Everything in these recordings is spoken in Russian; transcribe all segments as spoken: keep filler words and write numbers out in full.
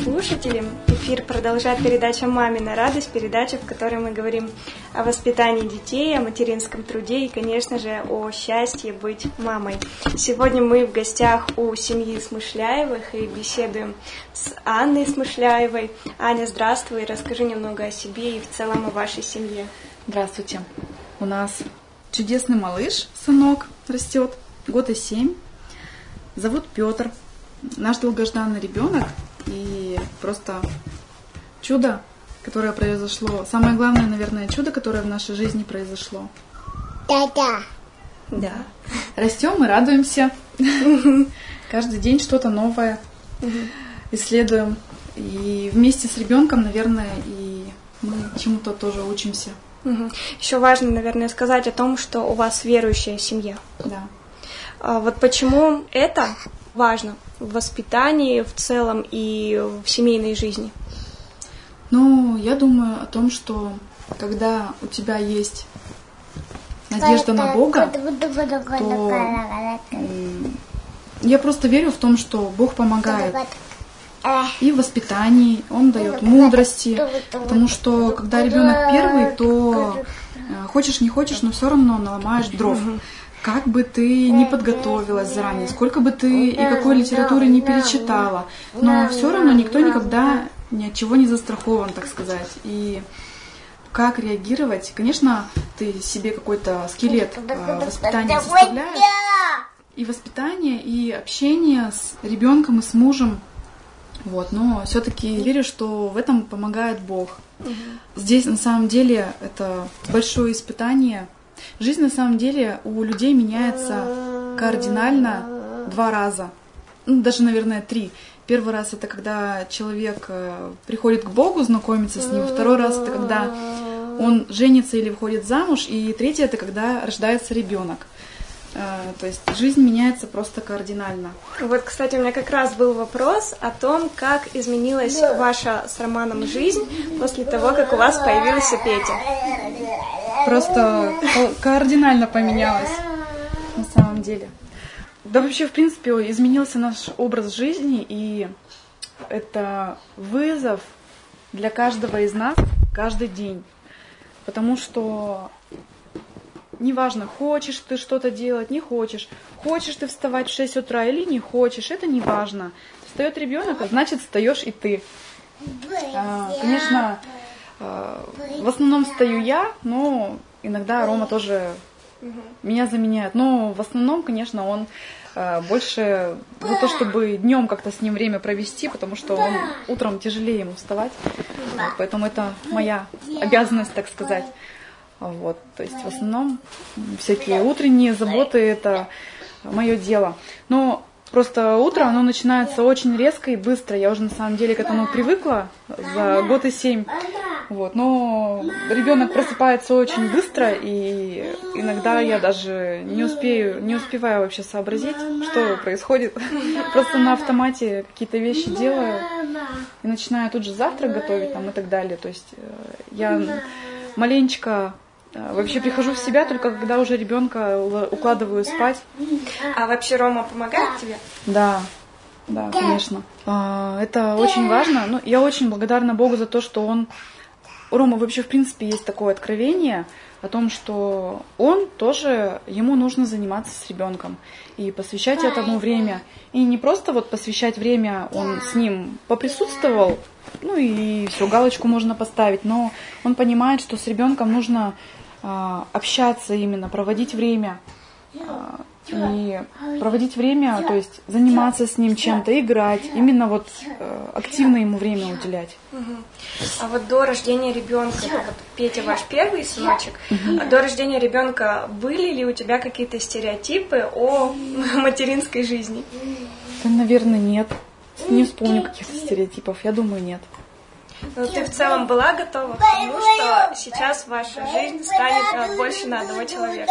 радиослушатели! Эфир продолжает передача «Мамина радость», передача, в которой мы говорим о воспитании детей, о материнском труде и, конечно же, о счастье быть мамой. Сегодня мы в гостях у семьи Смышляевых и беседуем с Анной Смышляевой. Аня, здравствуй, расскажи немного о себе и в целом о вашей семье. Здравствуйте. У нас чудесный малыш, сынок, растет, год и семь. Зовут Петр. Наш долгожданный ребенок и просто чудо, которое произошло. Самое главное, наверное, чудо, которое в нашей жизни произошло. Да-да. Да. Растем и радуемся. Каждый день что-то новое исследуем. И вместе с ребенком, наверное, и мы чему-то тоже учимся. Еще важно, наверное, сказать о том, что у вас верующая семья. Да. А вот почему это важно в воспитании в целом и в семейной жизни? Ну, я думаю о том, что когда у тебя есть надежда на Бога, то я просто верю в том, что Бог помогает и в воспитании, Он дает мудрости, потому что когда ребенок первый, то хочешь не хочешь, но все равно наломаешь дров. Как бы ты ни подготовилась заранее, сколько бы ты и какой литературы не перечитала, но все равно никто никогда ни от чего не застрахован, так сказать. И как реагировать? Конечно, ты себе какой-то скелет воспитания составляешь. И воспитание, и общение с ребенком и с мужем. Вот, но все-таки верю, что в этом помогает Бог. Здесь на самом деле это большое испытание. Жизнь на самом деле у людей меняется кардинально два раза, ну, даже, наверное, три. Первый раз это когда человек приходит к Богу, знакомится с Ним. Второй раз это когда он женится или выходит замуж. И третий это когда рождается ребенок. То есть жизнь меняется просто кардинально. Вот, кстати, у меня как раз был вопрос о том, как изменилась ваша с Романом жизнь после того, как у вас появился Петя. Просто кардинально поменялось на самом деле. Да вообще, в принципе, изменился наш образ жизни, и это вызов для каждого из нас каждый день. Потому что неважно, хочешь ты что-то делать, не хочешь. Хочешь ты вставать в шесть утра или не хочешь, это не важно. Встает ребенок, а значит, встаешь и ты. А, конечно, в основном встаю я, но иногда Рома тоже меня заменяет. Но в основном, конечно, он больше за то, чтобы днем как-то с ним время провести, потому что он утром тяжелее ему вставать. Вот, поэтому это моя обязанность, так сказать. Вот, то есть в основном всякие утренние заботы — это мое дело. Но просто утро, оно начинается очень резко и быстро. Я уже на самом деле к этому привыкла за год и семь. Вот, но ребенок просыпается очень быстро, и иногда я даже не успею, не успеваю вообще сообразить, что происходит. Просто на автомате какие-то вещи делаю и начинаю тут же завтрак готовить там, и так далее. То есть я маленечко вообще прихожу в себя только когда уже ребенка укладываю спать. А вообще Рома помогает тебе? Да, да, конечно. Это очень важно. Ну, я очень благодарна Богу за то, что он... У Ромы вообще, в принципе, есть такое откровение о том, что он тоже, ему нужно заниматься с ребенком и посвящать этому время. И не просто вот посвящать время, он с ним поприсутствовал, ну и все, галочку можно поставить, но он понимает, что с ребенком нужно а, общаться именно, проводить время. А, и проводить время, то есть заниматься с ним чем-то, играть, именно вот э, активно ему время уделять. Угу. А вот до рождения ребенка, вот Петя ваш первый сыночек, угу. а до рождения ребенка были ли у тебя какие-то стереотипы о материнской жизни? Да, наверное, нет. Не вспомню каких-то стереотипов, я думаю, нет. Но ты в целом была готова к тому, что сейчас ваша жизнь станет больше на одного человека?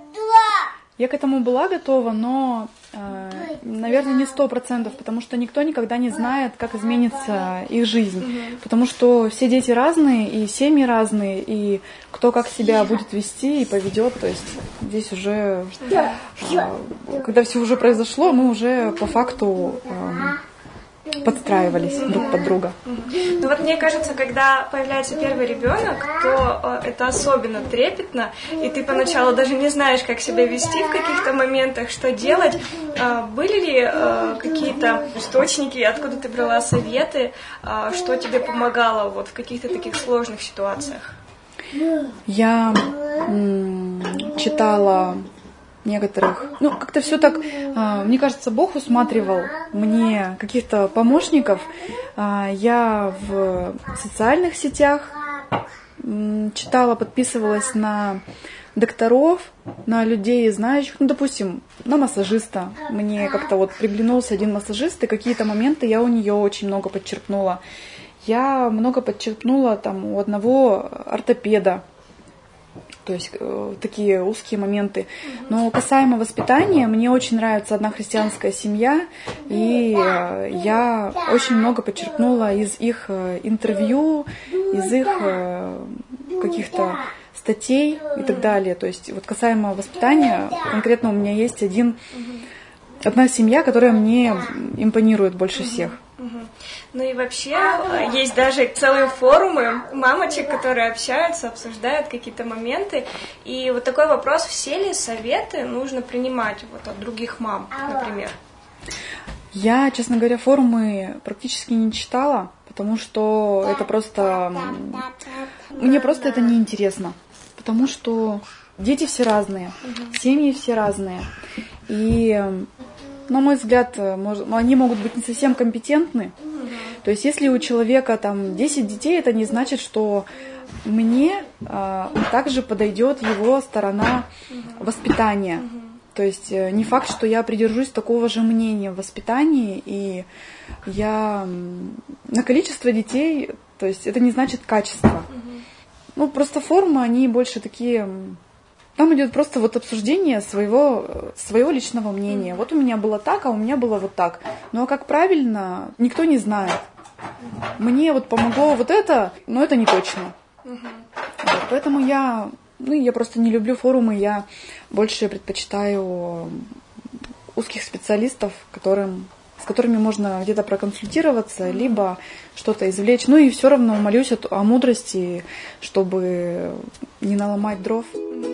Я к этому была готова, но, э, наверное, не сто процентов, потому что никто никогда не знает, как изменится их жизнь. Mm-hmm. Потому что все дети разные, и семьи разные, и кто как себя будет вести и поведет. То есть здесь уже, э, когда все уже произошло, мы уже по факту э, подстраивались mm-hmm. друг под друга. Mm-hmm. Ну вот мне кажется, когда появляется первый ребенок, то э, это особенно трепетно, и ты поначалу даже не знаешь, как себя вести в каких-то моментах, что делать. Э, были ли э, какие-то источники, откуда ты брала советы, э, что тебе помогало вот в каких-то таких сложных ситуациях? Я м- читала некоторых, ну, как-то все так, э, мне кажется, Бог усматривал мне каких-то помощников. Э, я в социальных сетях э, читала, подписывалась на докторов, на людей знающих, ну, допустим, на массажиста. Мне как-то вот приглянулся один массажист, и какие-то моменты я у нее очень много подчеркнула. Я много подчеркнула там у одного ортопеда. То есть э, такие узкие моменты. Но касаемо воспитания, мне очень нравится одна христианская семья, и э, я очень много подчеркнула из их э, интервью, из их э, каких-то статей и так далее. То есть вот касаемо воспитания, конкретно у меня есть один, одна семья, которая мне импонирует больше всех. Ну и вообще есть даже целые форумы мамочек, которые общаются, обсуждают какие-то моменты. И вот такой вопрос: все ли советы нужно принимать вот от других мам, например? Я, честно говоря, форумы практически не читала, потому что это просто... Мне просто это неинтересно. Потому что дети все разные, семьи все разные. И... на мой взгляд, они могут быть не совсем компетентны. То есть, если у человека там десять детей, это не значит, что мне а, также подойдет его сторона воспитания. То есть, не факт, что я придержусь такого же мнения в воспитании, и я на количество детей, то есть, это не значит качество. Ну, просто формы, они больше такие... Там идет просто вот обсуждение своего, своего личного мнения. Вот у меня было так, а у меня было вот так. Ну а как правильно, никто не знает. Мне вот помогло вот это, но это не точно. Вот, поэтому я, ну, я просто не люблю форумы, я больше предпочитаю узких специалистов, которым, с которыми можно где-то проконсультироваться, либо что-то извлечь. Ну и все равно молюсь о, о мудрости, чтобы не наломать дров.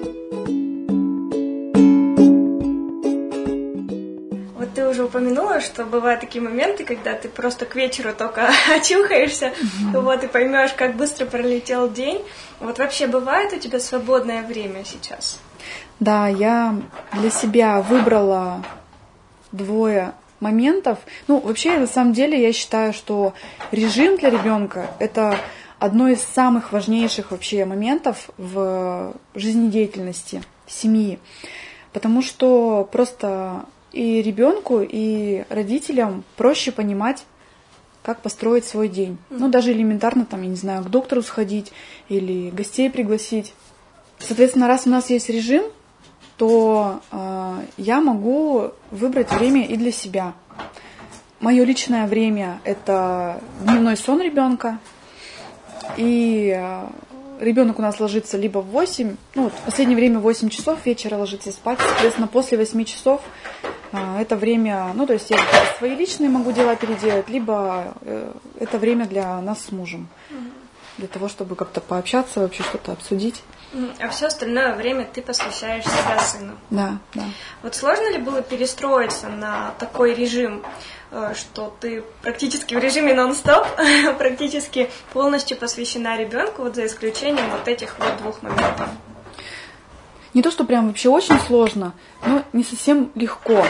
Вот ты уже упомянула, что бывают такие моменты, когда ты просто к вечеру только очухаешься, mm-hmm. вот, и поймешь, как быстро пролетел день. Вот вообще бывает у тебя свободное время сейчас? Да, я для себя выбрала двое моментов. Ну, вообще, на самом деле, я считаю, что режим для ребенка – это одно из самых важнейших вообще моментов в жизнедеятельности семьи. Потому что просто и ребенку, и родителям проще понимать, как построить свой день. Mm-hmm. Ну, даже элементарно, там, я не знаю, к доктору сходить или гостей пригласить. Соответственно, раз у нас есть режим, то э, я могу выбрать время и для себя. Мое личное время – это дневной сон ребенка. И э, ребенок у нас ложится либо в восемь, ну, вот в последнее время в восемь часов вечера ложится спать. Соответственно, после восьми часов э, это время, ну, то есть я свои личные могу дела переделать, либо э, это время для нас с мужем. Для того, чтобы как-то пообщаться, вообще что-то обсудить. А все остальное время ты посвящаешь себя сыну. Да, да. Вот сложно ли было перестроиться на такой режим, что ты практически в режиме нон-стоп, практически полностью посвящена ребенку, вот за исключением вот этих вот двух моментов? Не то, что прям вообще очень сложно, но не совсем легко.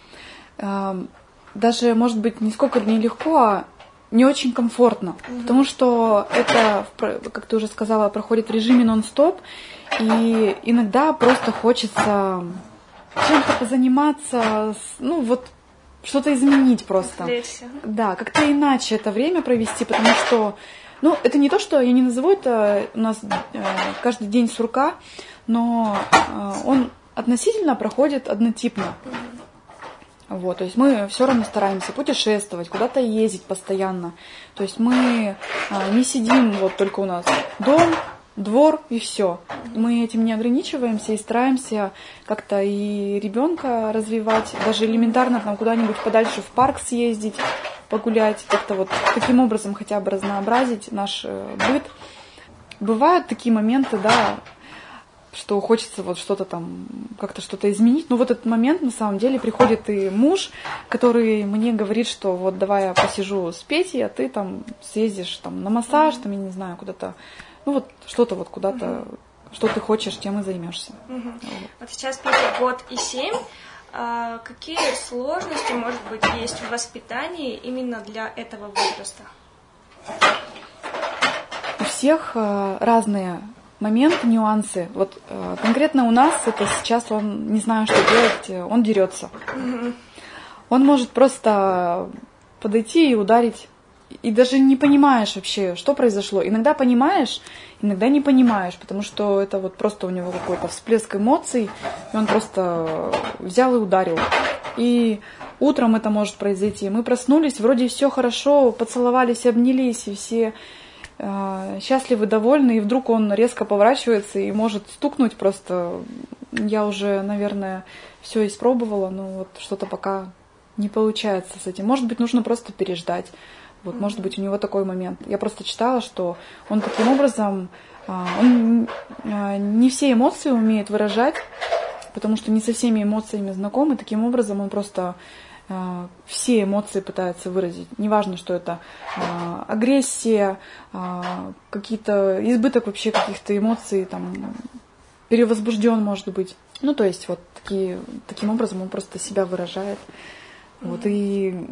Даже, может быть, не сколько не легко, а не очень комфортно, mm-hmm. потому что это, как ты уже сказала, проходит в режиме нон-стоп, и иногда просто хочется чем-то позаниматься, ну вот что-то изменить просто. Отвлечься. Да, как-то иначе это время провести, потому что, ну, это не то, что я не назову это у нас э, каждый день сурка, но э, он относительно проходит однотипно. Mm-hmm. Вот, то есть мы все равно стараемся путешествовать, куда-то ездить постоянно. То есть мы а, не сидим, вот только у нас дом, двор и все. Мы этим не ограничиваемся и стараемся как-то и ребенка развивать, даже элементарно там куда-нибудь подальше в парк съездить, погулять, как-то вот таким образом хотя бы разнообразить наш быт. Бывают такие моменты, да, что хочется вот что-то там, как-то что-то изменить. Но в этот момент на самом деле приходит и муж, который мне говорит, что вот давай я посижу с Петей, а ты там съездишь там на массаж, там, я не знаю, куда-то, ну вот что-то вот куда-то, mm-hmm. что ты хочешь, тем и займешься. Mm-hmm. Вот. Вот сейчас Пете год и семь. А какие сложности, может быть, есть в воспитании именно для этого возраста? У всех разные моменты, нюансы. Вот э, конкретно у нас это сейчас он не знаю, что делать, он дерется. Mm-hmm. Он может просто подойти и ударить. И даже не понимаешь вообще, что произошло. Иногда понимаешь, иногда не понимаешь, потому что это вот просто у него какой-то всплеск эмоций, и он просто взял и ударил. И утром это может произойти. Мы проснулись, вроде все хорошо, поцеловались, обнялись, и все счастливы, довольны, и вдруг он резко поворачивается и может стукнуть просто. Я уже, наверное, все испробовала, но вот что-то пока не получается с этим. Может быть, нужно просто переждать. Вот, может быть, у него такой момент. Я просто читала, что он таким образом, он не все эмоции умеет выражать, потому что не со всеми эмоциями знаком, и таким образом он просто все эмоции пытается выразить. Неважно, что это а, агрессия, а, какие-то избыток вообще каких-то эмоций, там, перевозбужден, может быть. Ну, то есть вот такие, таким образом он просто себя выражает. Mm-hmm. Вот, и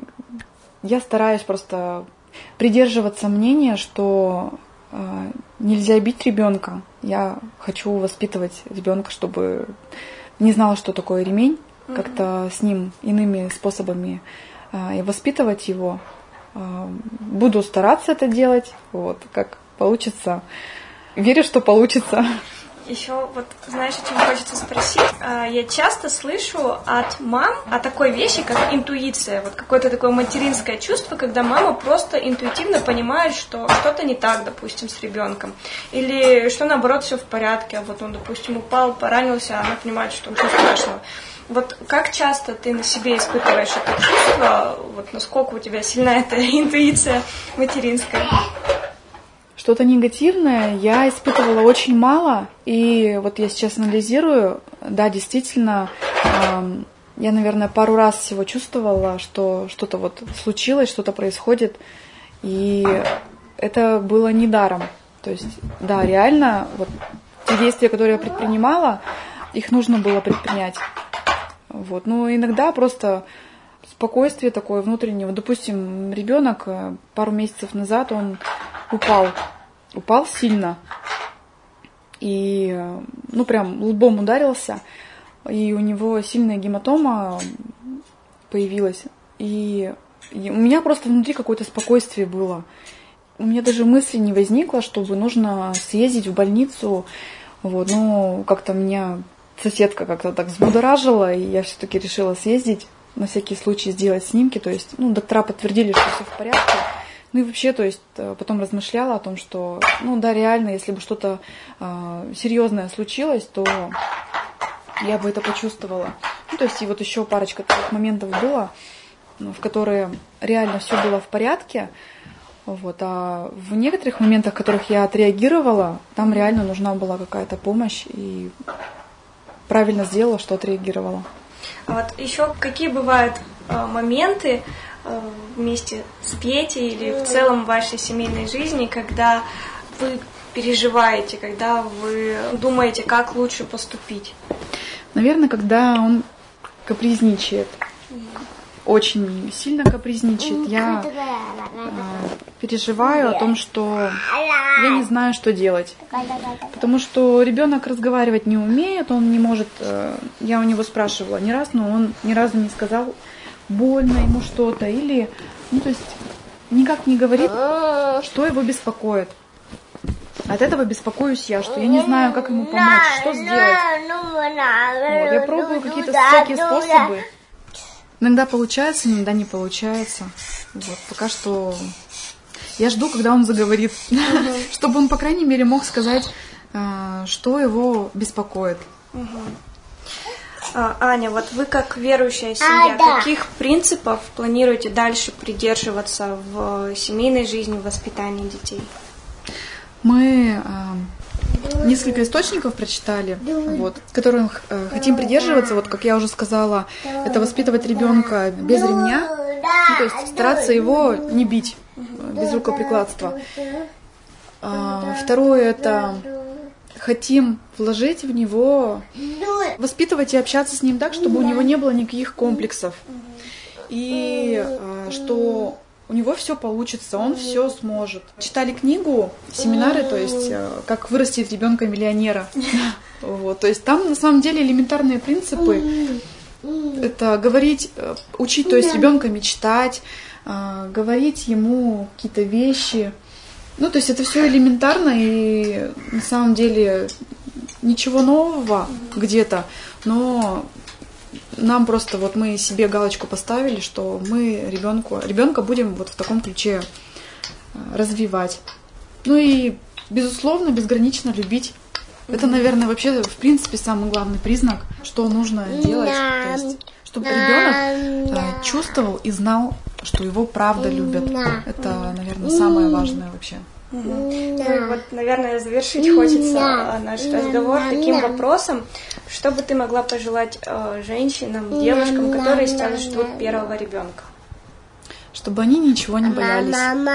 я стараюсь просто придерживаться мнения, что а, нельзя бить ребенка. Я хочу воспитывать ребенка, чтобы не знала, что такое ремень. Как-то с ним иными способами э, воспитывать его. Э, буду стараться это делать, вот, как получится. Верю, что получится. Еще вот, знаешь, о чем хочется спросить? Я часто слышу от мам о такой вещи, как интуиция. Вот какое-то такое материнское чувство, когда мама просто интуитивно понимает, что что-то не так, допустим, с ребенком. Или что, наоборот, все в порядке. А вот он, допустим, упал, поранился, а она понимает, что ничего страшного. Вот как часто ты на себе испытываешь это чувство? Вот насколько у тебя сильна эта интуиция материнская? Что-то негативное я испытывала очень мало. И вот я сейчас анализирую. Да, действительно, э, я, наверное, пару раз всего чувствовала, что что-то вот случилось, что-то происходит. И это было недаром. То есть, да, реально, вот те действия, которые я предпринимала, их нужно было предпринять. Вот. Но иногда просто спокойствие такое внутреннее. Вот, допустим, ребенок пару месяцев назад он упал, упал сильно и, ну, прям лбом ударился, и у него сильная гематома появилась, и, и у меня просто внутри какое-то спокойствие было. У меня даже мысли не возникло, чтобы нужно съездить в больницу, вот, но как-то меня соседка как-то так взбудоражила, и я все-таки решила съездить, на всякий случай сделать снимки, то есть, ну, доктора подтвердили, что все в порядке. Ну и вообще, то есть, потом размышляла о том, что, ну да, реально, если бы что-то э, серьезное случилось, то я бы это почувствовала. Ну, то есть, и вот еще парочка таких моментов было, ну, в которые реально все было в порядке. Вот, а в некоторых моментах, в которых я отреагировала, там реально нужна была какая-то помощь, и правильно сделала, что отреагировала. А вот еще какие бывают э, моменты э, вместе с Петей или в целом в вашей семейной жизни, когда вы переживаете, когда вы думаете, как лучше поступить? Наверное, когда он капризничает. Очень сильно капризничает. Я э, переживаю о том, что я не знаю, что делать. Потому что ребенок разговаривать не умеет, он не может... Э, я у него спрашивала не раз, но он ни разу не сказал, больно ему что-то. Или, ну, то есть, никак не говорит, что его беспокоит. От этого беспокоюсь я, что я не знаю, как ему помочь, что сделать. Вот, я пробую какие-то всякие способы. Иногда получается, иногда не получается. Вот, пока что я жду, когда он заговорит, uh-huh. чтобы он, по крайней мере, мог сказать, что его беспокоит. Uh-huh. А, Аня, вот вы как верующая семья, А, да. каких принципов планируете дальше придерживаться в семейной жизни, в воспитании детей? Мы э, несколько источников прочитали, вот, которых э, хотим придерживаться. Вот, как я уже сказала, это воспитывать ребенка без ремня, ну, то есть стараться его не бить без рукоприкладства. А, второе это хотим вложить в него, воспитывать и общаться с ним так, чтобы у него не было никаких комплексов. И а, что у него все получится, он все сможет. Читали книгу, семинары, то есть как вырастить ребенка миллионера. Вот, то есть там на самом деле элементарные принципы. Это говорить, учить, то есть ребенка мечтать, говорить ему какие-то вещи. Ну, то есть это все элементарно и на самом деле ничего нового где-то, но нам просто вот мы себе галочку поставили, что мы ребенку, ребенка будем вот в таком ключе развивать. Ну и, безусловно, безгранично любить. Это, наверное, вообще, в принципе, самый главный признак, что нужно делать. То есть, чтобы ребенок чувствовал и знал, что его правда любят. Это, наверное, самое важное вообще. Угу. Ну и вот, наверное, завершить хочется наш разговор таким вопросом. Что бы ты могла пожелать э, женщинам, девушкам, которые сейчас ждут первого ребенка? Чтобы они ничего не боялись.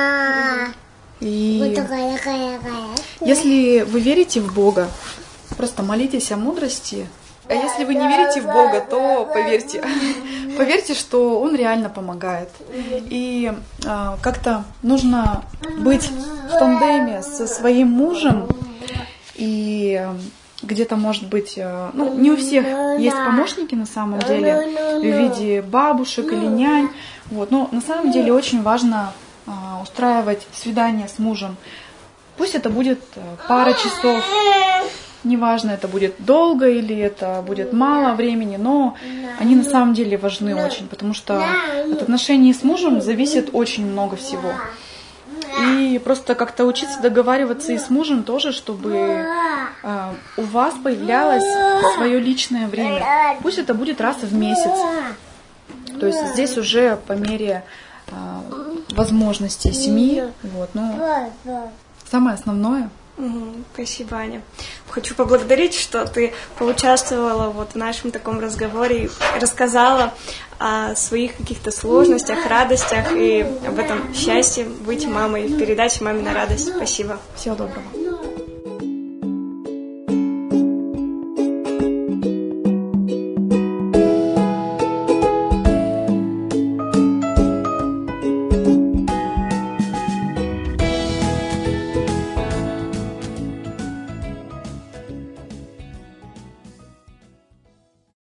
И если вы верите в Бога, просто молитесь о мудрости. А если вы не верите в Бога, то поверьте, поверьте, что Он реально помогает. И э, как-то нужно быть в тандеме со своим мужем. И где-то, может быть, э, ну, не у всех есть помощники на самом деле, в виде бабушек или нянь. Вот. Но на самом деле очень важно э, устраивать свидание с мужем. Пусть это будет э, пара часов. Неважно, это будет долго или это будет мало времени, но они на самом деле важны очень, потому что от отношений с мужем зависит очень много всего. И просто как-то учиться договариваться и с мужем тоже, чтобы э, у вас появлялось свое личное время. Пусть это будет раз в месяц. То есть здесь уже по мере э, возможностей семьи. Вот, но самое основное. Угу, спасибо, Аня. Хочу поблагодарить, что ты поучаствовала вот в нашем таком разговоре, рассказала о своих каких-то сложностях, радостях и об этом счастье быть мамой в передаче «Мамина радость». Спасибо. Всего доброго.